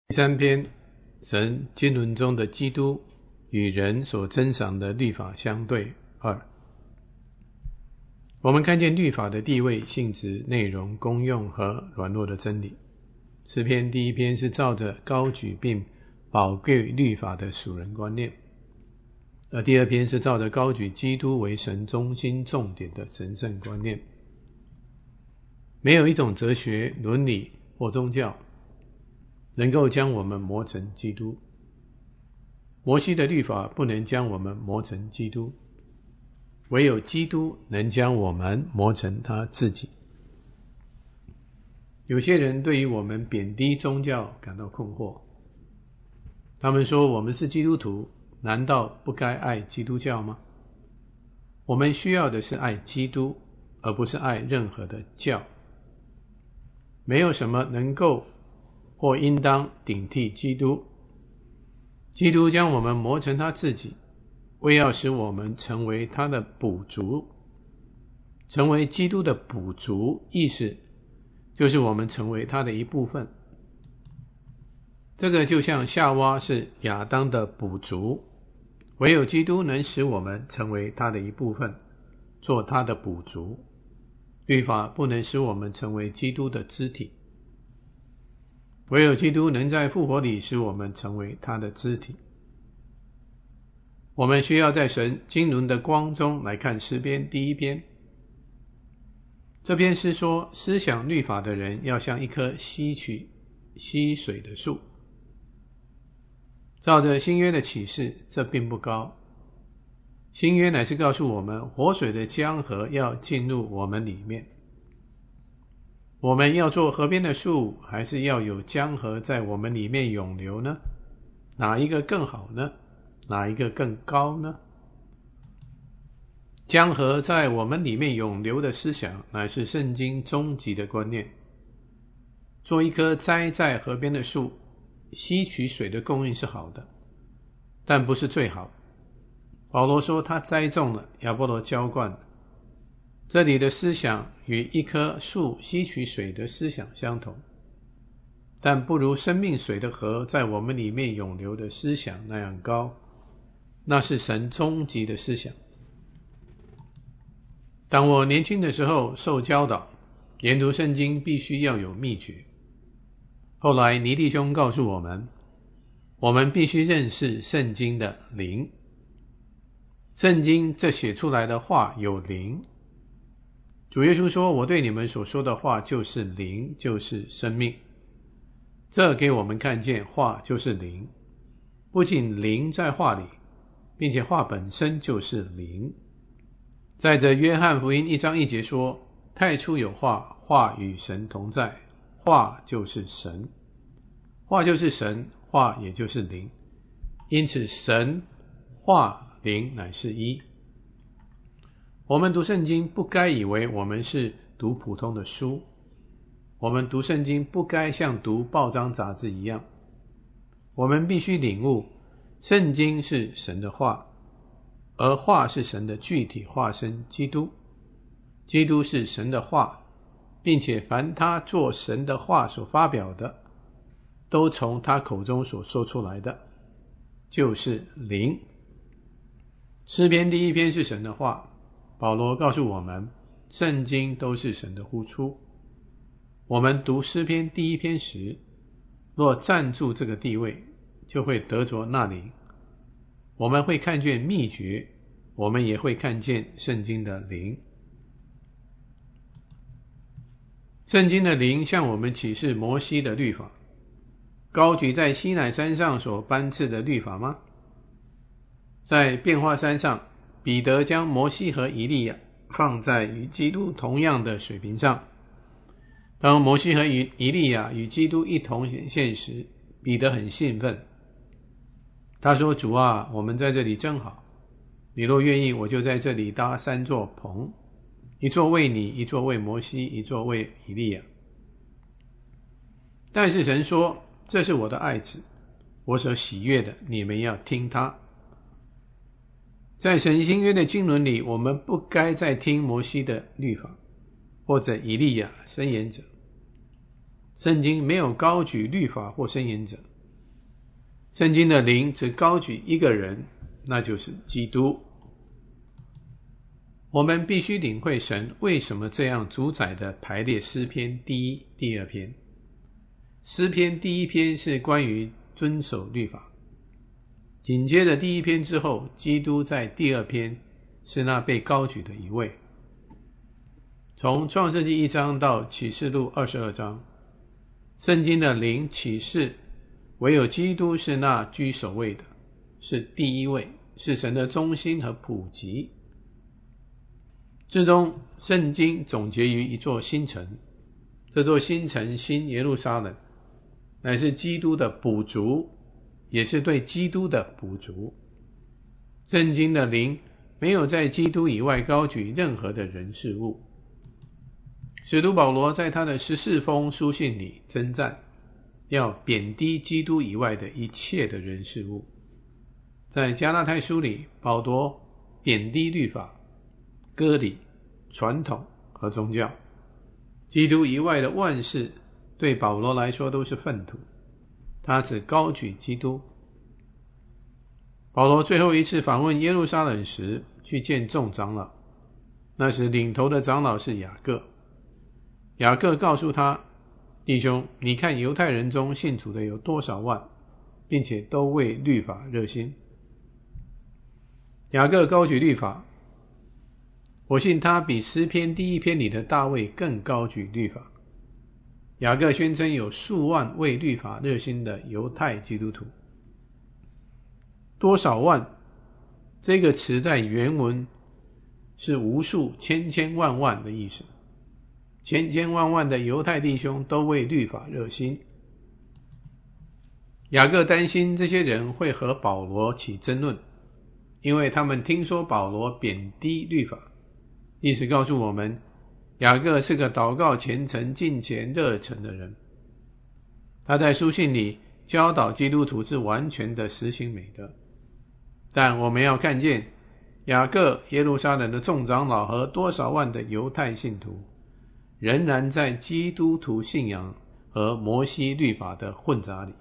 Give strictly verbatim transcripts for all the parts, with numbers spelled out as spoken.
第三篇，神经纶中的基督与人所珍赏的律法相对。二，我们看见律法的地位、性质、内容、功用和软弱的真理。诗篇第一篇是照着高举并宝贵律法的属人观念，而第二篇是照着高举基督为神中心重点的神圣观念。没有一种哲学、伦理或宗教能够将我们磨成基督。摩西的律法不能将我们磨成基督，唯有基督能将我们磨成他自己。有些人对于我们贬低宗教感到困惑，他们说我们是基督徒，难道不该爱基督教吗？我们需要的是爱基督，而不是爱任何的教。没有什么能够或应当顶替基督。基督将我们磨成他自己，为要使我们成为他的补足。成为基督的补足，意思就是我们成为他的一部分。这个就像夏娃是亚当的补足，唯有基督能使我们成为他的一部分，做他的补足。律法不能使我们成为基督的肢体，唯有基督能在复活里使我们成为他的肢体。我们需要在神经纶的光中来看诗篇第一篇。这篇诗说，思想律法的人要像一棵吸取溪水的树。照着新约的启示，这并不高。新约乃是告诉我们，活水的江河要进入我们里面。我们要做河边的树，还是要有江河在我们里面涌流呢？哪一个更好呢？哪一个更高呢？江河在我们里面涌流的思想，乃是圣经终极的观念。做一棵栽在河边的树，吸取水的供应是好的，但不是最好。保罗说他栽种了，亚波罗浇灌了。这里的思想与一棵树吸取水的思想相同，但不如生命水的河在我们里面涌流的思想那样高。那是神终极的思想。当我年轻的时候受教导，研读圣经必须要有秘诀。后来尼弟兄告诉我们，我们必须认识圣经的灵。圣经这写出来的话有灵。主耶稣说，我对你们所说的话就是灵，就是生命。这给我们看见话就是灵，不仅灵在话里，并且话本身就是灵。在这约翰福音一章一节说，太初有话，话与神同在，话就是神。话就是神，话也就是灵。因此神、话、灵乃是一。我们读圣经不该以为我们是读普通的书，我们读圣经不该像读报章杂志一样。我们必须领悟，圣经是神的话，而话是神的具体化身基督。基督是神的话，并且凡他做神的话所发表的，都从他口中所说出来的，就是灵。诗篇第一篇是神的话，保罗告诉我们，圣经都是神的呼出。我们读诗篇第一篇时，若站住这个地位，就会得着那灵。我们会看见秘诀，我们也会看见圣经的灵。圣经的灵向我们启示摩西的律法，高举在西乃山上所颁赐的律法吗？在变化山上，彼得将摩西和以利亚放在与基督同样的水平上。当摩西和以利亚与基督一同显现时，彼得很兴奋。他说，主啊，我们在这里真好，你若愿意，我就在这里搭三座棚，一座为你，一座为摩西，一座为以利亚。但是神说，这是我的爱子，我所喜悦的，你们要听他。在神新约的经纶里，我们不该再听摩西的律法，或者以利亚申言者。圣经没有高举律法或申言者， 圣经的灵只高举一个人，那就是基督。我们必须领会神为什么这样主宰的排列诗篇第一、第二篇。诗篇第一篇是关于遵守律法，紧接着第一篇之后，基督在第二篇是那被高举的一位。从创世纪一章到启示录二十二章，圣经的灵启示唯有基督是那居首位的，是第一位，是神的中心和普及。至终圣经总结于一座新城，这座新城新耶路撒冷乃是基督的补足，也是对基督的补足。圣经的灵没有在基督以外高举任何的人事物。使徒保罗在他的十四封书信里征战，要贬低基督以外的一切的人事物。在加拉太书里，保罗贬低律法、割礼、传统和宗教。基督以外的万事对保罗来说都是粪土，他只高举基督。保罗最后一次访问耶路撒冷时，去见众长老，那时领头的长老是雅各。雅各告诉他，弟兄，你看犹太人中信主的有多少万，并且都为律法热心。雅各高举律法，我信他比诗篇第一篇里的大卫更高举律法。雅各宣称有数万为律法热心的犹太基督徒。多少万这个词在原文是无数、千千万万的意思。千千万万的犹太弟兄都为律法热心。雅各担心这些人会和保罗起争论，因为他们听说保罗贬低律法。历史告诉我们，雅各是个祷告虔诚、敬虔热忱的人。他在书信里教导基督徒是完全的实行美德。但我们要看见，雅各、耶路撒冷的众长老和多少万的犹太信徒仍然在基督徒信仰和摩西律法的混杂里。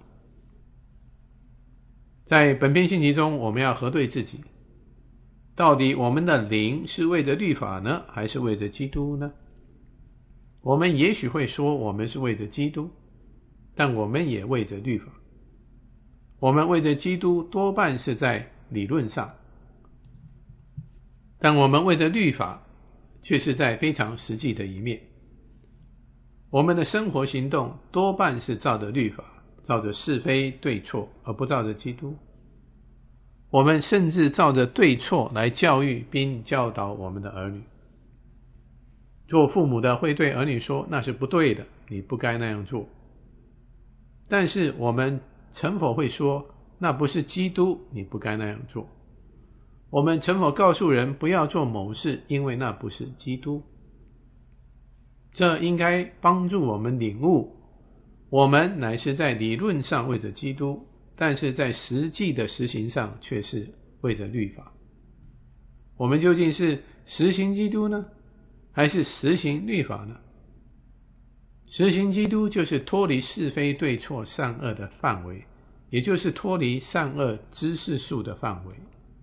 在本篇信息中，我们要核对自己，到底我们的灵是为着律法呢，还是为着基督呢？我们也许会说我们是为着基督，但我们也为着律法。我们为着基督多半是在理论上，但我们为着律法却是在非常实际的一面。我们的生活行动多半是照着律法，照着是非对错，而不照着基督。我们甚至照着对错来教育并教导我们的儿女。做父母的会对儿女说，那是不对的，你不该那样做。但是我们曾否会说，那不是基督，你不该那样做？我们曾否告诉人不要做某事，因为那不是基督？这应该帮助我们领悟，我们乃是在理论上为着基督，但是在实际的实行上却是为着律法。我们究竟是实行基督呢，还是实行律法呢？实行基督就是脱离是非对错善恶的范围，也就是脱离善恶知识树的范围。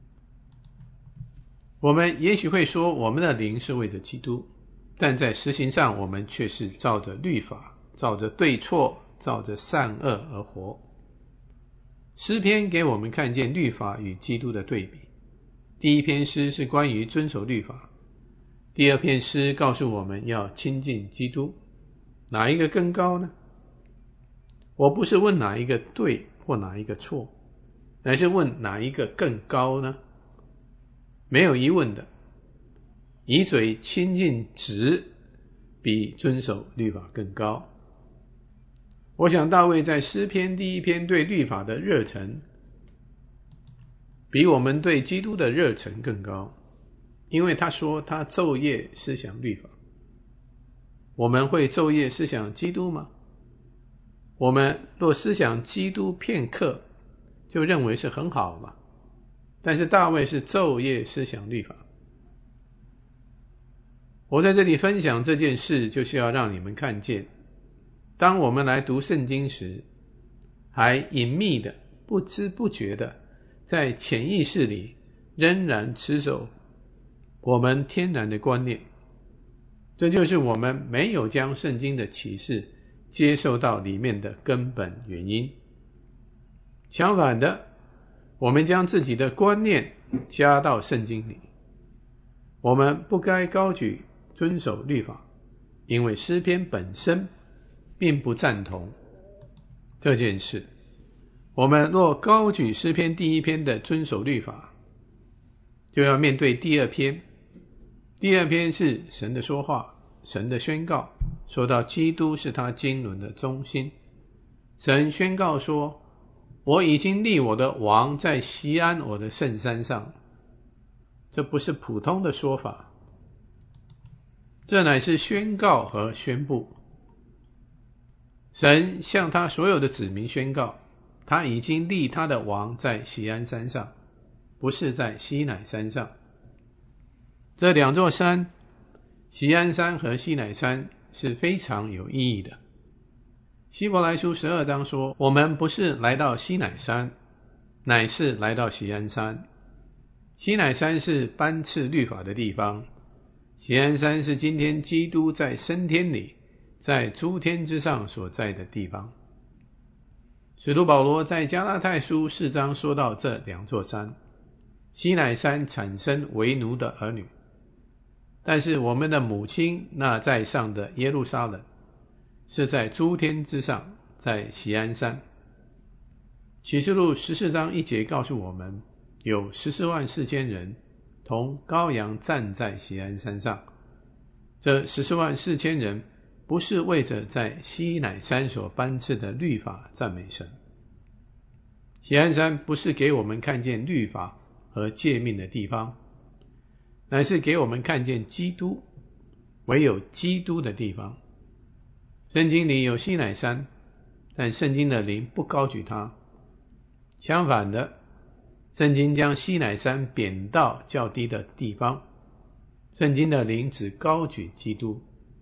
我们也许会说，我们的灵是为着基督，但在实行上我们却是照着律法，照着对错，照着善恶而活。诗篇给我们看见律法与基督的对比。第一篇诗是关于遵守律法，第二篇诗告诉我们要亲近基督。哪一个更高呢？我不是问哪一个对或哪一个错，乃是问哪一个更高呢？没有疑问的，以嘴亲近直比遵守律法更高。我想大卫在诗篇第一篇对律法的热忱，比我们对基督的热忱更高，因为他说他昼夜思想律法。我们会昼夜思想基督吗？我们若思想基督片刻，就认为是很好嘛。但是大卫是昼夜思想律法。我在这里分享这件事，就是要让你们看见，当我们来读圣经时，还隐秘的不知不觉的在潜意识里仍然持守我们天然的观念，这就是我们没有将圣经的启示接受到里面的根本原因。相反的，我们将自己的观念加到圣经里。我们不该高举遵守律法，因为诗篇本身并不赞同这件事。我们若高举诗篇第一篇的遵守律法，就要面对第二篇。第二篇是神的说话，神的宣告，说到基督是他经纶的中心。神宣告说，我已经立我的王在锡安我的圣山上。这不是普通的说法，这乃是宣告和宣布。神向他所有的子民宣告，他已经立他的王在锡安山上，不是在西乃山上。这两座山，锡安山和西乃山，是非常有意义的。希伯来书十二章说，我们不是来到西乃山，乃是来到锡安山。西乃山是颁赐律法的地方，锡安山是今天基督在升天里，在诸天之上所在的地方。使徒保罗在加拉太书四章说到这两座山，西乃山产生为奴的儿女，但是我们的母亲那在上的耶路撒冷是在诸天之上，在锡安山。启示录十四章一节告诉我们，有十四万四千人同羔羊站在锡安山上。这十四万四千人不是为着在西乃山所颁赐的律法赞美神。锡安山不是给我们看见律法和诫命的地方，乃是给我们看见基督，唯有基督的地方。圣经里有西乃山，但圣经的灵不高举它。相反的，圣经将西乃山贬到较低的地方，圣经的灵只高举基督。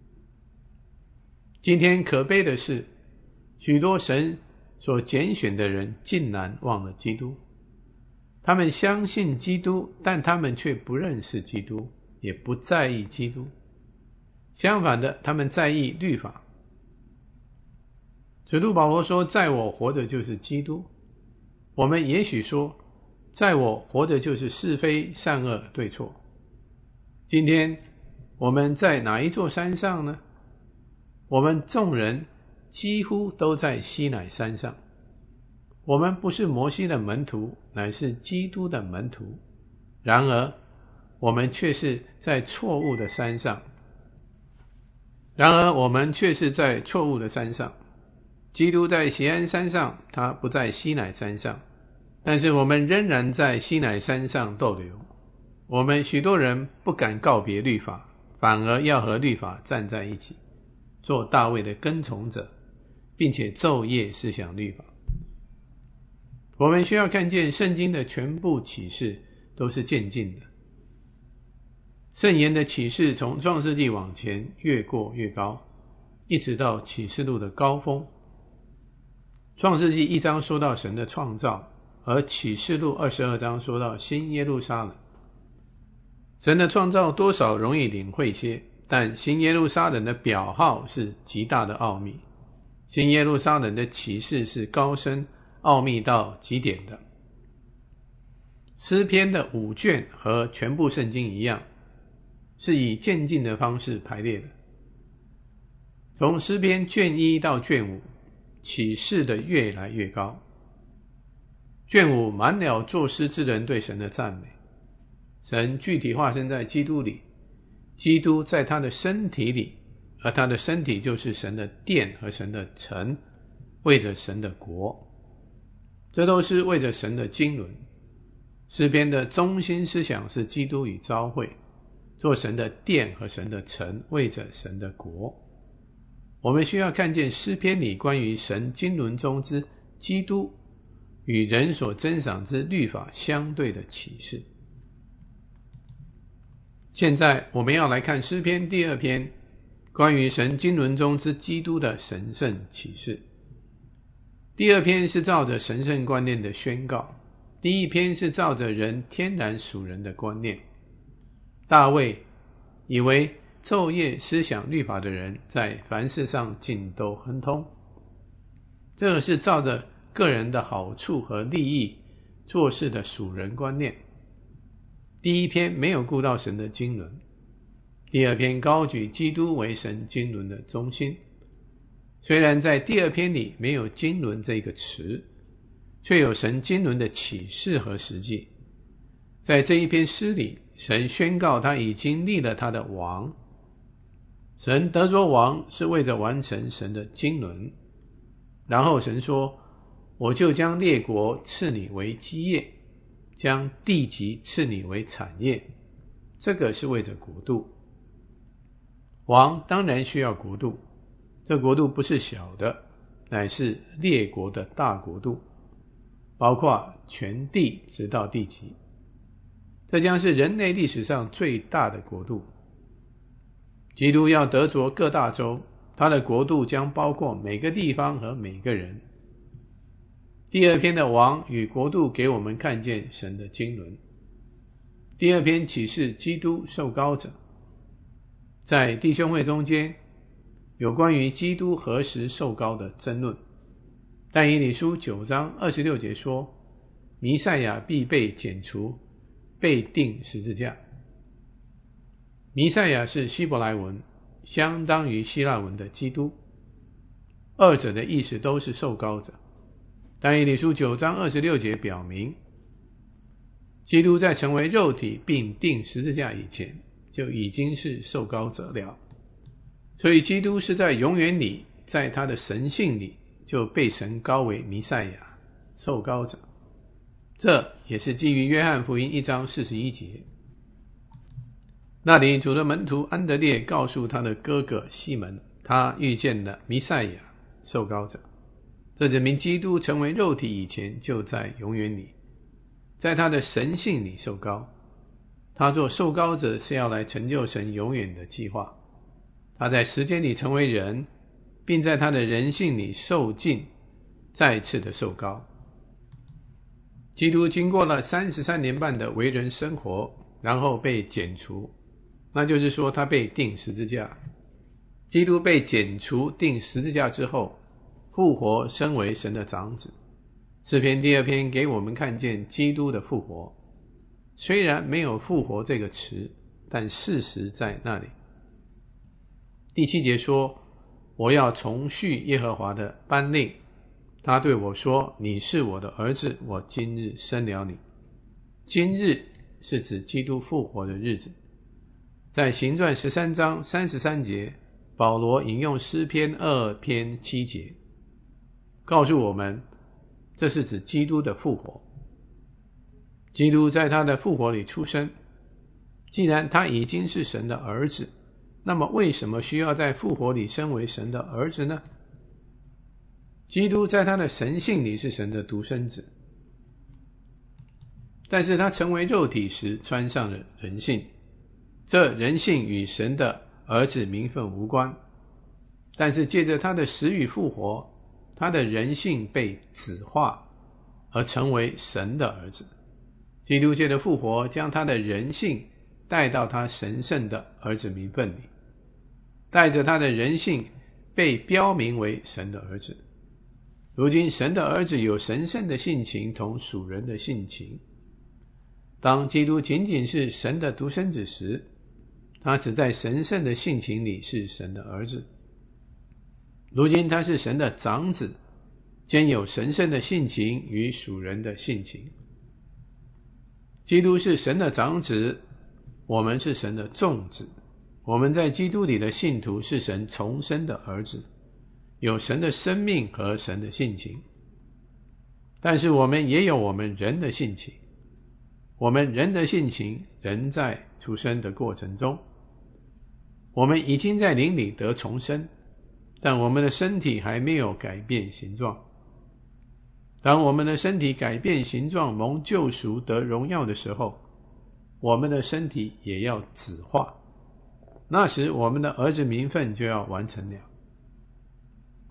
今天可悲的是，许多神所拣选的人竟然忘了基督。他们相信基督，但他们却不认识基督，也不在意基督。相反的，他们在意律法。使徒保罗说，在我活着就是基督。我们也许说，在我活着就是是非善恶对错。今天我们在哪一座山上呢？我们众人几乎都在西乃山上。我们不是摩西的门徒，乃是基督的门徒。然而我们却是在错误的山上。然而我们却是在错误的山上。基督在锡安山上，他不在西乃山上，但是我们仍然在西乃山上逗留。我们许多人不敢告别律法，反而要和律法站在一起，做大卫的跟从者，并且昼夜思想律法。我们需要看见圣经的全部启示都是渐进的。圣言的启示从创世纪往前越过越高，一直到启示录的高峰。创世纪一章说到神的创造，而启示录二十二章说到新耶路撒冷。神的创造多少容易领会些，但新耶路撒冷的表号是极大的奥秘。新耶路撒冷的启示是高深奥秘到极点的。诗篇的五卷和全部圣经一样，是以渐进的方式排列的。从诗篇卷一到卷五，启示的越来越高。卷五满了作诗之人对神的赞美。神具体化身在基督里，基督在他的身体里，而他的身体就是神的殿和神的城，为着神的国。这都是为着神的经纶。诗篇的中心思想是基督与召会，做神的殿和神的城，为着神的国。我们需要看见诗篇里关于神经纶中之基督与人所珍赏之律法相对的启示。现在我们要来看诗篇第二篇，关于神经纶中之基督的神圣启示。 第二篇是照着神圣观念的宣告，第一篇是照着人天然属人的观念。大卫以为昼夜思想律法的人在凡事上尽都亨通，这是照着个人的好处和利益做事的属人观念。第一篇没有顾到神的经纶，第二篇高举基督为神经纶的中心。虽然在第二篇里没有经纶这个词，却有神经纶的启示和实际。在这一篇诗里，神宣告他已经立了他的王。神得着王是为着完成神的经纶。然后神说，我就将列国赐你为基业，将地级赐你为产业。这个是为着国度。王当然需要国度，这国度不是小的，乃是列国的大国度，包括全地直到地极。这将是人类历史上最大的国度。基督要得着各大洲，他的国度将包括每个地方和每个人。第二篇的王与国度给我们看见神的经纶。第二篇启示基督受膏者。在弟兄会中间有关于基督何时受膏的争论。但以理书九章二十六节说，弥赛亚必被剪除，被钉十字架。弥赛亚是希伯来文，相当于希腊文的基督，二者的意思都是受膏者。但以理书九章二十六节表明，基督在成为肉体并钉十字架以前就已经是受膏者了。所以基督是在永远里，在他的神性里就被神膏为弥赛亚，受膏者。这也是基于约翰福音一章四十一节。那里主的门徒安德烈告诉他的哥哥西门，他遇见了弥赛亚，受膏者。这证明基督成为肉体以前就在永远里，在他的神性里受膏。他做受膏者是要来成就神永远的计划。他在时间里成为人，并在他的人性里受尽，再次的受膏。基督经过了三十三年半的为人生活，然后被剪除，那就是说他被钉十字架。基督被剪除钉十字架之后，复活升为神的长子。诗篇第二篇给我们看见基督的复活，虽然没有复活这个词，但事实在那里。第七节说，我要重续耶和华的颁令，他对我说，你是我的儿子，我今日生了你。今日是指基督复活的日子。在行传十三章三十三节，保罗引用诗篇二篇七节，告诉我们这是指基督的复活。基督在他的复活里出生，既然他已经是神的儿子，那么为什么需要在复活里升为神的儿子呢？基督在他的神性里是神的独生子，但是他成为肉体时穿上了人性，这人性与神的儿子名分无关，但是借着他的死与复活，他的人性被子化，而成为神的儿子。基督借着复活将他的人性带到他神圣的儿子名分里，带着他的人性被标明为神的儿子。如今神的儿子有神圣的性情同属人的性情。当基督仅仅是神的独生子时，他只在神圣的性情里是神的儿子。如今他是神的长子，兼有神圣的性情与属人的性情。基督是神的长子，我们是神的众子。我们在基督里的信徒是神重生的儿子，有神的生命和神的性情。但是我们也有我们人的性情，我们人的性情仍在出生的过程中。我们已经在灵里得重生，但我们的身体还没有改变形状。当我们的身体改变形状，蒙救赎得荣耀的时候，我们的身体也要子化，那时我们的儿子名分就要完成了。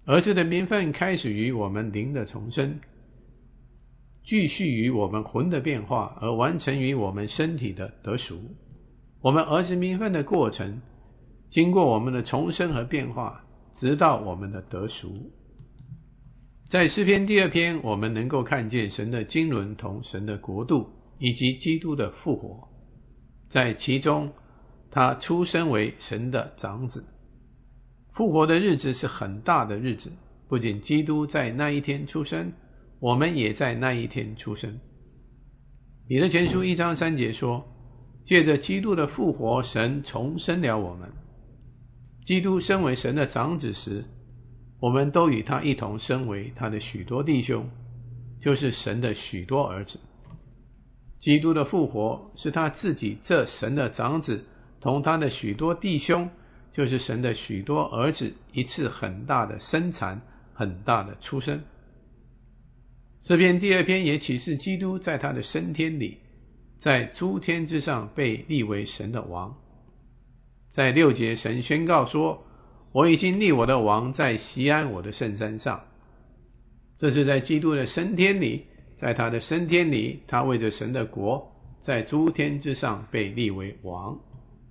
儿子的名分开始于我们灵的重生，继续于我们魂的变化，而完成于我们身体的得赎。我们儿子名分的过程，经过我们的重生和变化，直到我们的得赎。在诗篇第二篇，我们能够看见神的经纶同神的国度，以及基督的复活。在其中，他出生为神的长子。复活的日子是很大的日子，不仅基督在那一天出生，我们也在那一天出生。彼得前书一章三节说，借着基督的复活，神重生了我们。基督身为神的长子时，我们都与他一同身为他的许多弟兄，就是神的许多儿子。基督的复活是他自己这神的长子同他的许多弟兄，就是神的许多儿子一次很大的生产，很大的出生。这篇第二篇也启示基督在他的升天里，在诸天之上被立为神的王。在六节，神宣告说，我已经立我的王在锡安我的圣山上。这是在基督的升天里，在他的升天里，他为着神的国在诸天之上被立为王。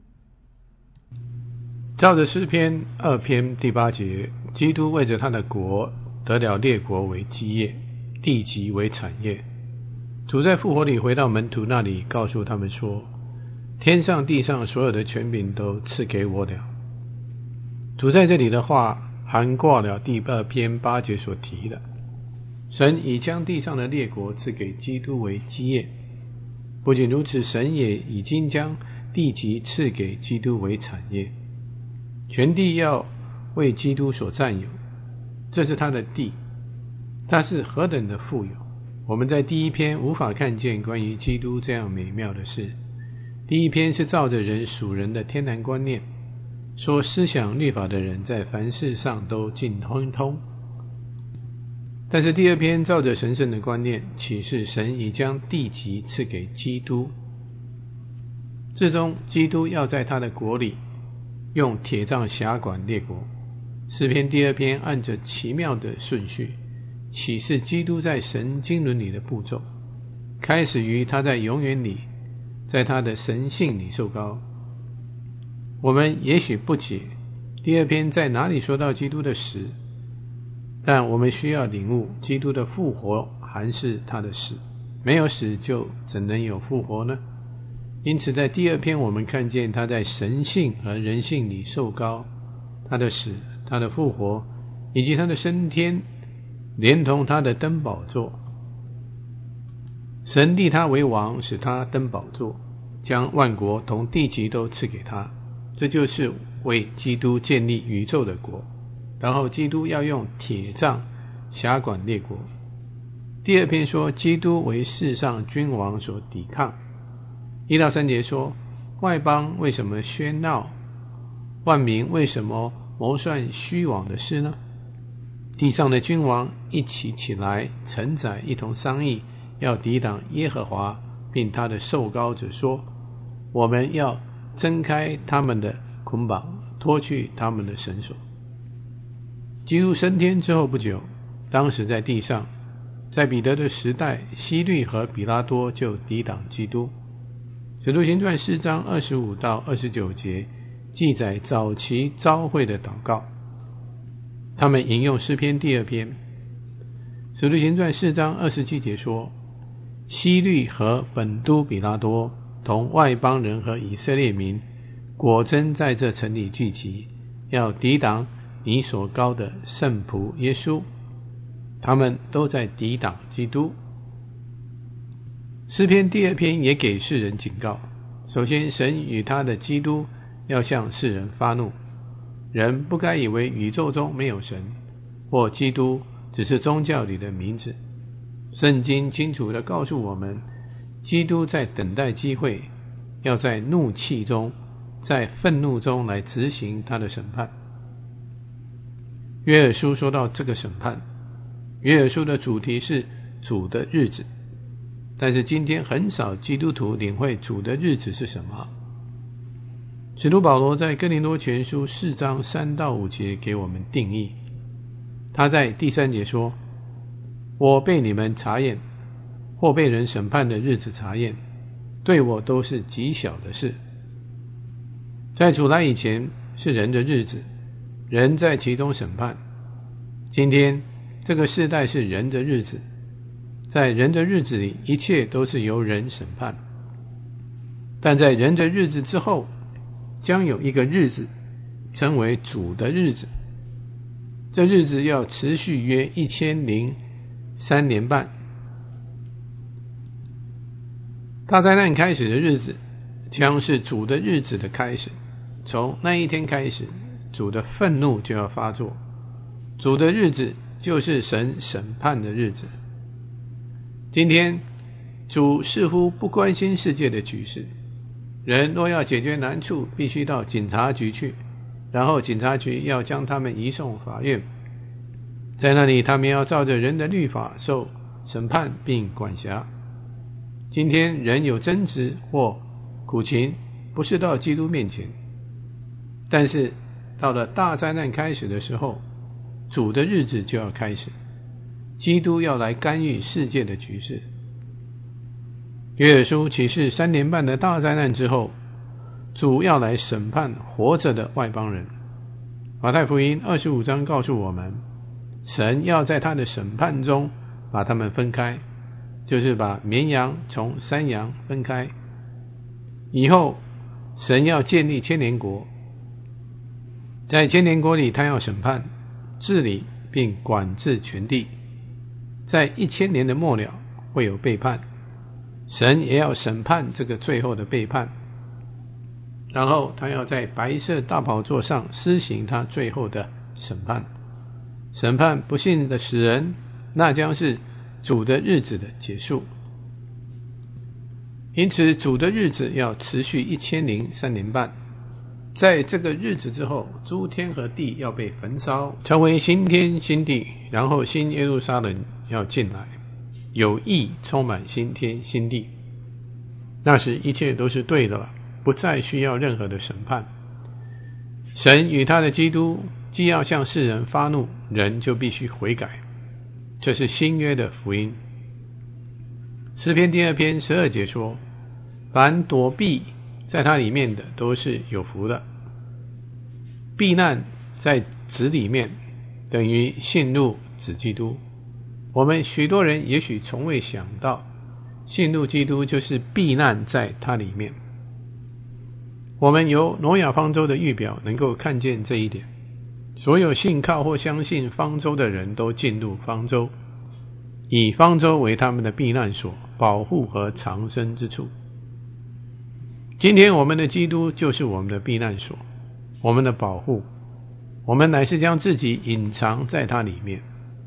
照着诗篇二篇第八节，基督为着他的国得了列国为基业，地级为产业。主在复活里回到门徒那里，告诉他们说，天上地上所有的权柄都赐给我了。主在这里的话涵盖了第二篇八节所提的，神已将地上的列国赐给基督为基业。不仅如此，神也已经将地级赐给基督为产业，全地要为基督所占有，这是他的地，他是何等的富有。我们在第一篇无法看见关于基督这样美妙的事。第一篇是照着人属人的天然观念，说思想律法的人在凡事上都尽通通。但是第二篇照着神圣的观念，启示神已将地级赐给基督。至终基督要在他的国里用铁杖辖管列国。诗篇第二篇按着奇妙的顺序启示基督在神经纶里的步骤，开始于他在永远里，在他的神性里受膏。我们也许不解第二篇在哪里说到基督的死，但我们需要领悟基督的复活还是他的死，没有死就怎能有复活呢？因此在第二篇我们看见他在神性和人性里受膏，他的死，他的复活，以及他的升天，连同他的登宝座。神立他为王，使他登宝座，将万国同地级都赐给他，这就是为基督建立宇宙的国。然后基督要用铁杖辖管列国。第二篇说基督为世上君王所抵抗。一到三节说外邦为什么喧闹，万民为什么谋算虚妄的事呢？地上的君王一起起来，承载一同商议，要抵挡耶和华，并他的受膏者说，我们要挣开他们的捆绑，脱去他们的绳索。基督升天之后不久，当时在地上，在彼得的时代，希律和比拉多就抵挡基督。使徒行传四章二十五到二十九节记载早期召会的祷告，他们引用诗篇第二篇。使徒行传四章二十七节说，希律和本都比拉多同外邦人和以色列民果真在这城里聚集，要抵挡你所膏的圣仆耶稣。他们都在抵挡基督。诗篇第二篇也给世人警告，首先神与他的基督要向世人发怒，人不该以为宇宙中没有神，或基督只是宗教里的名字。圣经清楚地告诉我们，基督在等待机会，要在怒气中，在愤怒中来执行他的审判。约珥书说到这个审判，约珥书的主题是主的日子，但是今天很少基督徒领会主的日子是什么。使徒保罗在哥林多前书四章三到五节给我们定义， 他在第三节说，我被你们查验或被人审判的日子查验，对我都是极小的事。在主来以前是人的日子，人在其中审判。今天这个世代是人的日子，在人的日子里，一切都是由人审判。但在人的日子之后，将有一个日子称为主的日子，这日子要持续约一千零三年半。大灾难开始的日子将是主的日子的开始，从那一天开始，主的愤怒就要发作。主的日子就是神审判的日子。今天主似乎不关心世界的局势，人若要解决难处，必须到警察局去，然后警察局要将他们移送法院，在那里他们要照着人的律法受审判并管辖。今天人有争执或苦情，不是到基督面前，但是到了大灾难开始的时候，主的日子就要开始，基督要来干预世界的局势。约珥书启示三年半的大灾难之后，主要来审判活着的外邦人。马太福音二十五章告诉我们，神要在他的审判中把他们分开，就是把绵羊从山羊分开。以后神要建立千年国，在千年国里他要审判、治理并管制全地。在一千年的末了会有背叛，神也要审判这个最后的背叛，然后他要在白色大宝座上施行他最后的审判，审判不信的死人，那将是主的日子的结束。因此主的日子要持续一千零三年半。在这个日子之后，诸天和地要被焚烧，成为新天新地，然后新耶路撒冷要进来，有义充满新天新地。那时一切都是对的了，不再需要任何的审判。神与他的基督既要向世人发怒，人就必须悔改，这是新约的福音。诗篇第二篇十二节说，凡躲避在他里面的都是有福的。避难在子里面等于信入子基督。我们许多人也许从未想到，信入基督就是避难在他里面。我们由挪亚方舟的预表能够看见这一点。所有信靠或相信方舟的人都进入方舟，以方舟为他们的避难所、保护和藏身之处。今天我们的基督就是我们的避难所，我们的保护，我们乃是将自己隐藏在他里面。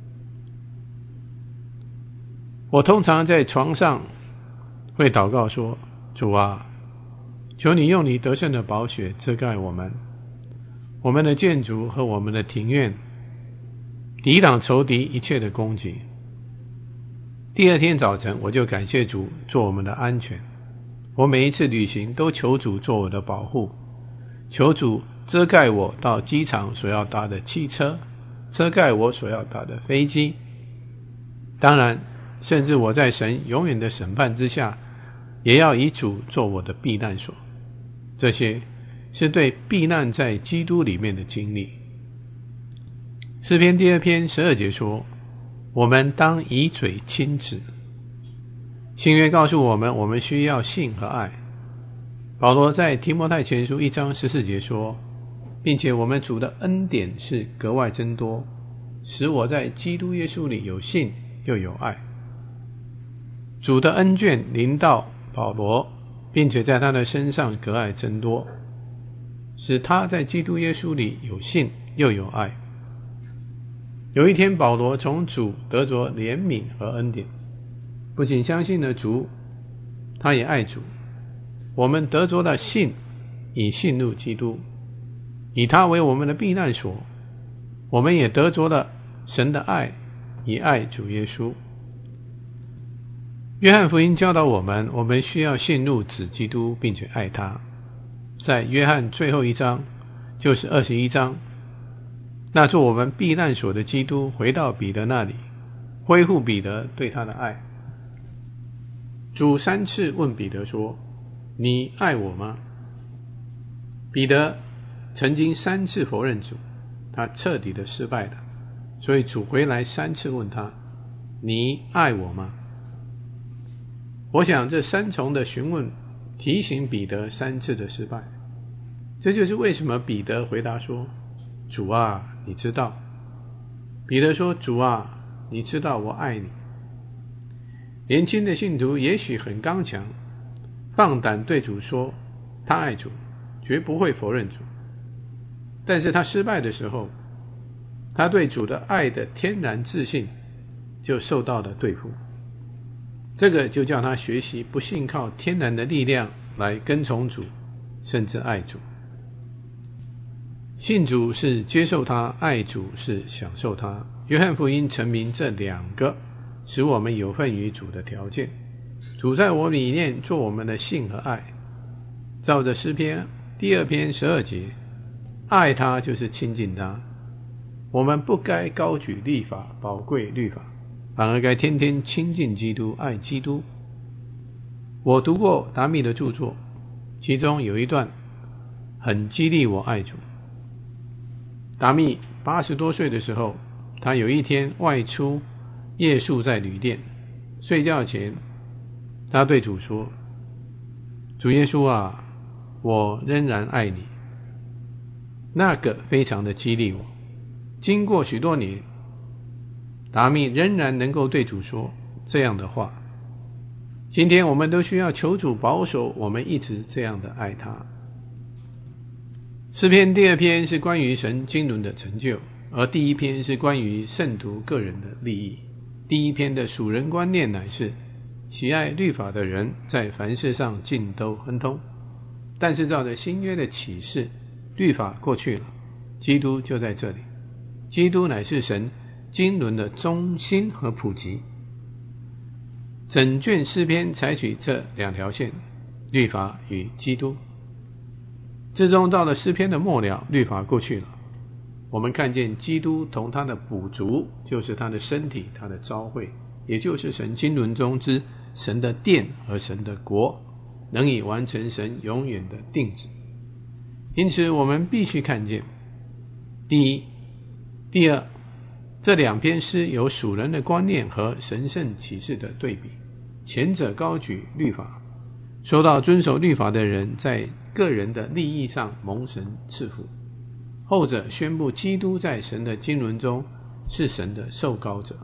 我通常在床上会祷告说，主啊，求你用你得胜的宝血遮盖我们，我们的建筑和我们的庭院，抵挡仇敌一切的攻击。第二天早晨我就感谢主做我们的安全。我每一次旅行都求主做我的保护，求主遮盖我到机场所要搭的汽车，遮盖我所要搭的飞机。当然，甚至我在神永远的审判之下，也要以主做我的避难所。这些是对避难在基督里面的经历。诗篇第二篇十二节说，我们当以嘴亲子。新约告诉我们，我们需要信和爱。保罗在提摩太前书一章十四节说，并且我们主的恩典是格外增多，使我在基督耶稣里有信又有爱。主的恩眷临到保罗，并且在他的身上格外增多，使他在基督耶稣里有信又有爱。有一天，保罗从主得着怜悯和恩典，不仅相信了主，他也爱主。我们得着了信，以信入基督，以他为我们的避难所。我们也得着了神的爱，以爱主耶稣。约翰福音教导我们，我们需要信入子基督，并且爱他。在约翰最后一章，就是二十一章， 那做我们避难所的基督回到彼得那里，恢复彼得对他的爱。主三次问彼得说：你爱我吗？彼得曾经三次否认主，他彻底的失败了，所以主回来三次问他：你爱我吗？我想这三重的询问提醒彼得三次的失败，这就是为什么彼得回答说：主啊，你知道。彼得说：主啊，你知道我爱你。年轻的信徒也许很刚强，放胆对主说他爱主，绝不会否认主。但是他失败的时候，他对主的爱的天然自信就受到了对付。这个就叫他学习不信靠天然的力量来跟从主，甚至爱主。信主是接受他，爱主是享受他。约翰福音陈明这两个使我们有份于主的条件。主在我里面做我们的信和爱。照着诗篇第二篇十二节，爱他就是亲近他。我们不该高举律法，宝贵律法，反而该天天亲近基督，爱基督。我读过达密的著作，其中有一段很激励我爱主。达密八十多岁的时候，他有一天外出夜宿在旅店，睡觉前他对主说：主耶稣啊，我仍然爱你。那个非常的激励我。经过许多年，达密仍然能够对主说这样的话。今天我们都需要求主保守我们一直这样的爱他。诗篇第二篇是关于神经纶的成就，而第一篇是关于圣徒个人的利益。第一篇的属人观念乃是喜爱律法的人在凡事上尽都亨通，但是照着新约的启示，律法过去了，基督就在这里。基督乃是神经纶的中心和普及。整卷诗篇采取这两条线，律法与基督。至终到了诗篇的末了，律法过去了，我们看见基督同他的补足，就是他的身体，他的召会，也就是神经纶中之神的殿和神的国，能以完成神永远的定旨。因此我们必须看见，第一、第二，这两篇诗有属人的观念和神圣启示的对比。前者高举律法，说到遵守律法的人在个人的利益上蒙神赐福；后者宣布基督在神的经纶中是神的受膏者。